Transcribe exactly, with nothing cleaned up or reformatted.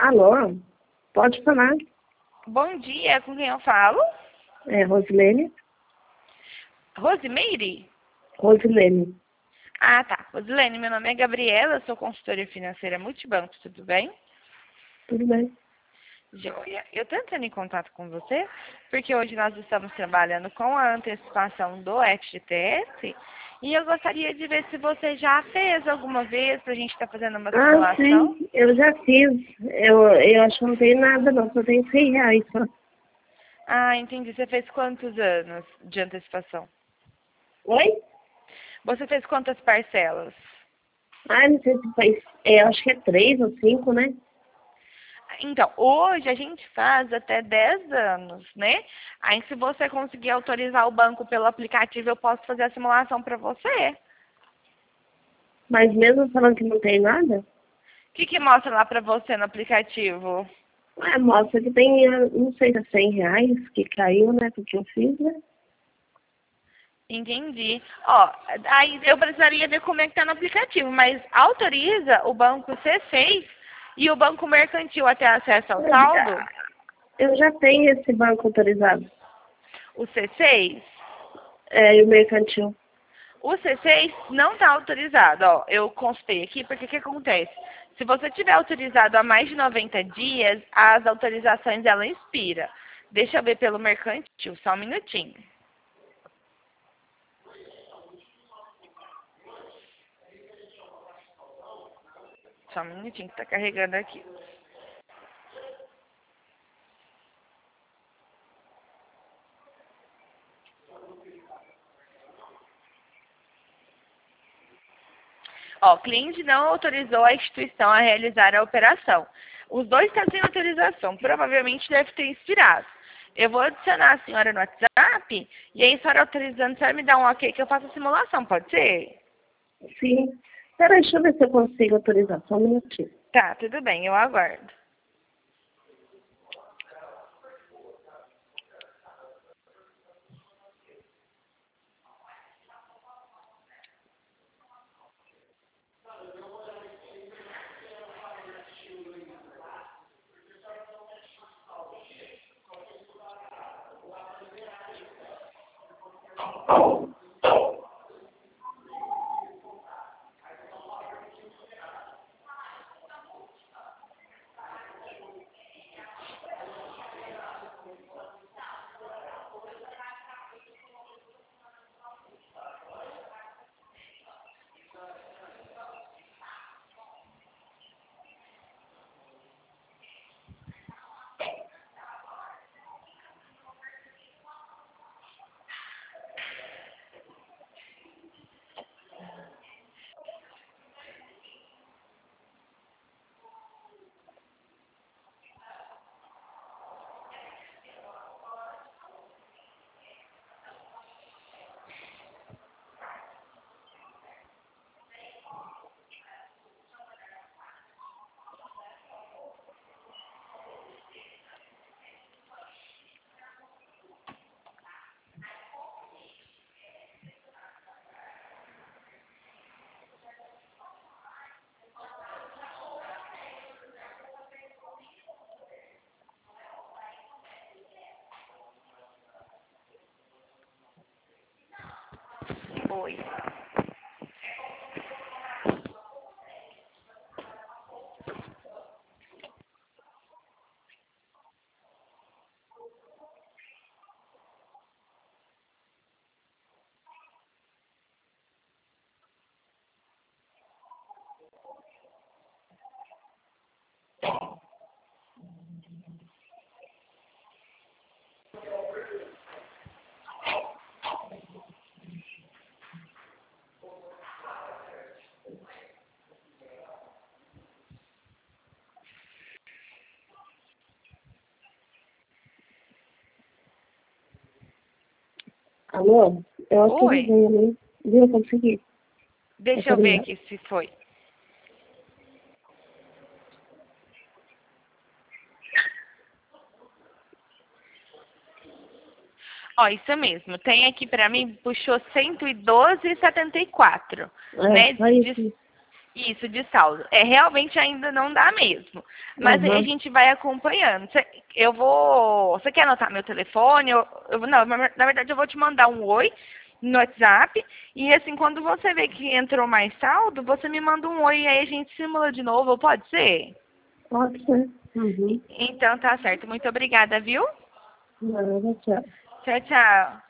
Alô? Pode falar. Bom dia, com quem eu falo? É Rosilene? Rosimeire? Rosilene. Ah, tá. Rosilene, meu nome é Gabriela, sou consultora financeira multibanco, tudo bem? Tudo bem. Joia. Eu estou entrando em contato com você porque hoje nós estamos trabalhando com a antecipação do F G T S e eu gostaria de ver se você já fez alguma vez para a gente estar fazendo uma Ah, simulação. sim. Eu já fiz. Eu, eu acho que não tem nada, não. Só tem cem reais só. Ah, entendi. Você fez quantos anos de antecipação? Oi? Você fez quantas parcelas? Ah, não sei se faz... É, acho que é três ou cinco, né? Então, hoje a gente faz até dez anos, né? Aí, se você conseguir autorizar o banco pelo aplicativo, eu posso fazer a simulação para você. O Mas mesmo falando que não tem nada, que que mostra lá para você no aplicativo? ah, mostra que tem, ah, não sei se é cem reais que caiu, né? Porque eu fiz, né? Entendi. Ó, aí eu precisaria ver como é que tá no aplicativo, mas autoriza o banco C seis e o banco mercantil a ter acesso ao Eu saldo? já, eu já tenho esse banco autorizado. O C seis? É, e o mercantil. O C seis não está autorizado, ó. Eu constei aqui, porque o que acontece? Se você tiver autorizado há mais de noventa dias, as autorizações ela expira. Deixa eu ver pelo mercantil, só um minutinho. Só um minutinho que tá carregando aqui. Ó, o cliente não autorizou a instituição a realizar a operação. Os dois estão sem autorização, provavelmente deve ter expirado. Eu vou adicionar a senhora no WhatsApp e aí a senhora autorizando, a senhora me dá um ok que eu faço a simulação, pode ser? Sim. Peraí, deixa eu ver se eu consigo autorizar. Só um minutinho. Tá, tudo bem, eu aguardo. Oi. Alô? Eu Oi. autorizei, né? Viu? Eu consegui Deixa eu ver autorizar. aqui se foi. Ó, isso mesmo. Tem aqui pra mim, puxou cento e doze e setenta e quatro, É, né? só Des- isso. Isso, de saldo. É, realmente ainda não dá mesmo. Mas aí a Uhum. gente vai acompanhando. Cê- Eu vou... Você quer anotar meu telefone? Eu, eu, não, na na verdade eu vou te mandar um oi no WhatsApp. E assim, quando você vê que entrou mais saldo, você me manda um oi e aí a gente simula de novo, pode ser? Pode ser. Uhum. Então tá certo. Muito obrigada, viu? Nada, tchau. Tchau, tchau.